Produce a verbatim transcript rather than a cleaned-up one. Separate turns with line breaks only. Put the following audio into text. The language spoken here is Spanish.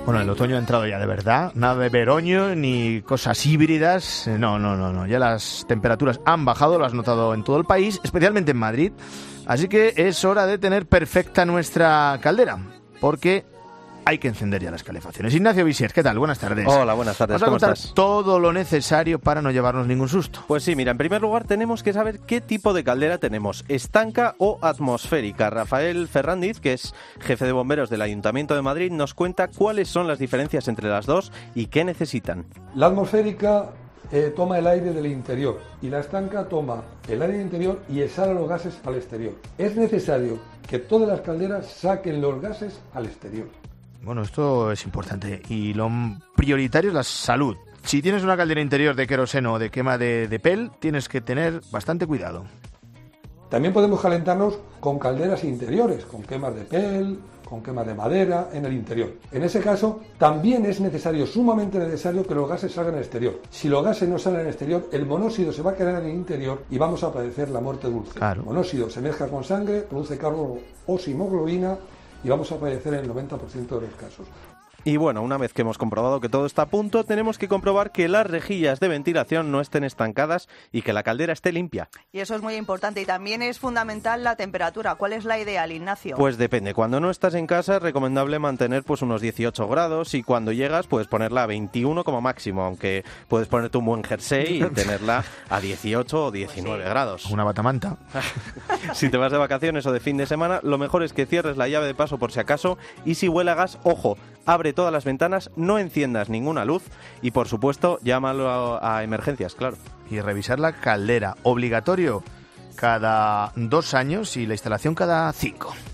Bueno, el otoño ha entrado ya de verdad, nada de veroño ni cosas híbridas, no, no, no, no, ya las temperaturas han bajado, lo has notado en todo el país, especialmente en Madrid, así que es hora de tener perfecta nuestra caldera, porque hay que encender ya las calefacciones. Ignacio Visier, ¿qué tal? Buenas tardes.
Hola, buenas tardes, ¿cómo estás?
Vamos a contar todo lo necesario para no llevarnos ningún susto.
Pues sí, mira, en primer lugar tenemos que saber qué tipo de caldera tenemos, estanca o atmosférica. Rafael Ferrandiz, que es jefe de bomberos del Ayuntamiento de Madrid, nos cuenta cuáles son las diferencias entre las dos y qué necesitan.
La atmosférica eh, toma el aire del interior y la estanca toma el aire interior y exhala los gases al exterior. Es necesario que todas las calderas saquen los gases al exterior.
Bueno, esto es importante y lo prioritario es la salud. Si tienes una caldera interior de queroseno o de quema de, de pel, tienes que tener bastante cuidado.
También podemos calentarnos con calderas interiores, con quemas de pel, con quemas de madera en el interior. En ese caso, también es necesario, sumamente necesario, que los gases salgan al exterior. Si los gases no salen al exterior, el monóxido se va a quedar en el interior y vamos a padecer la muerte dulce.
Claro.
El monóxido se mezcla con sangre, produce carbono o hemoglobina y vamos a padecer en el noventa por ciento de los casos.
Y bueno, una vez que hemos comprobado que todo está a punto, tenemos que comprobar que las rejillas de ventilación no estén estancadas y que la caldera esté limpia.
Y eso es muy importante y también es fundamental la temperatura. ¿Cuál es la ideal, Ignacio?
Pues depende. Cuando no estás en casa es recomendable mantener pues unos dieciocho grados y cuando llegas puedes ponerla a veintiuno como máximo, aunque puedes ponerte un buen jersey y tenerla a dieciocho o diecinueve
sí.
grados.
Una batamanta.
Si te vas de vacaciones o de fin de semana, lo mejor es que cierres la llave de paso por si acaso y si huele a gas, ojo, abre todas las ventanas, no enciendas ninguna luz y, por supuesto, llámalo a, a emergencias, claro.
Y revisar la caldera, obligatorio cada dos años y la instalación cada cinco.